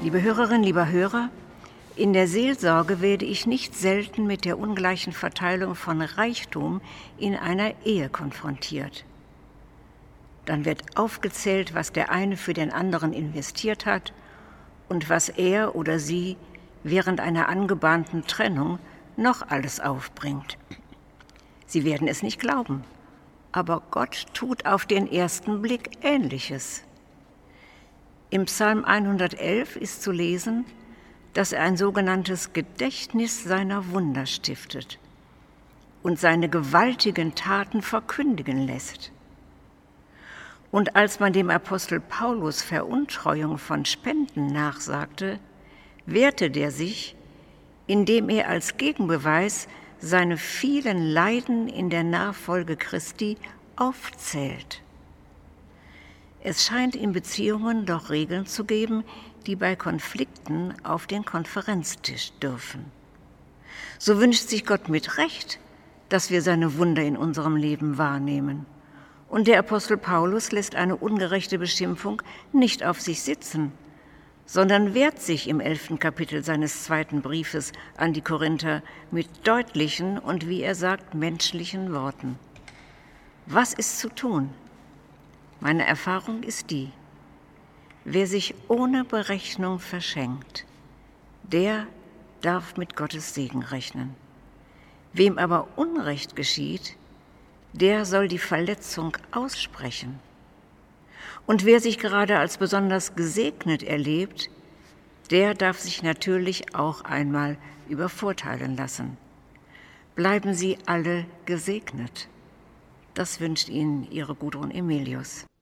Liebe Hörerinnen, lieber Hörer, in der Seelsorge werde ich nicht selten mit der ungleichen Verteilung von Reichtum in einer Ehe konfrontiert. Dann wird aufgezählt, was der eine für den anderen investiert hat und was er oder sie während einer angebahnten Trennung noch alles aufbringt. Sie werden es nicht glauben, aber Gott tut auf den ersten Blick Ähnliches. Im Psalm 111 ist zu lesen, dass er ein sogenanntes Gedächtnis seiner Wunder stiftet und seine gewaltigen Taten verkündigen lässt. Und als man dem Apostel Paulus Veruntreuung von Spenden nachsagte, wehrte der sich, indem er als Gegenbeweis seine vielen Leiden in der Nachfolge Christi aufzählt. Es scheint in Beziehungen doch Regeln zu geben, die bei Konflikten auf den Konferenztisch dürfen. So wünscht sich Gott mit Recht, dass wir seine Wunder in unserem Leben wahrnehmen. Und der Apostel Paulus lässt eine ungerechte Beschimpfung nicht auf sich sitzen, sondern wehrt sich im 11. Kapitel seines 2. Briefes an die Korinther mit deutlichen und, wie er sagt, menschlichen Worten. Was ist zu tun? Meine Erfahrung ist die: Wer sich ohne Berechnung verschenkt, der darf mit Gottes Segen rechnen. Wem aber Unrecht geschieht, der soll die Verletzung aussprechen. Und wer sich gerade als besonders gesegnet erlebt, der darf sich natürlich auch einmal übervorteilen lassen. Bleiben Sie alle gesegnet. Das wünscht Ihnen Ihre Gudrun Emelius.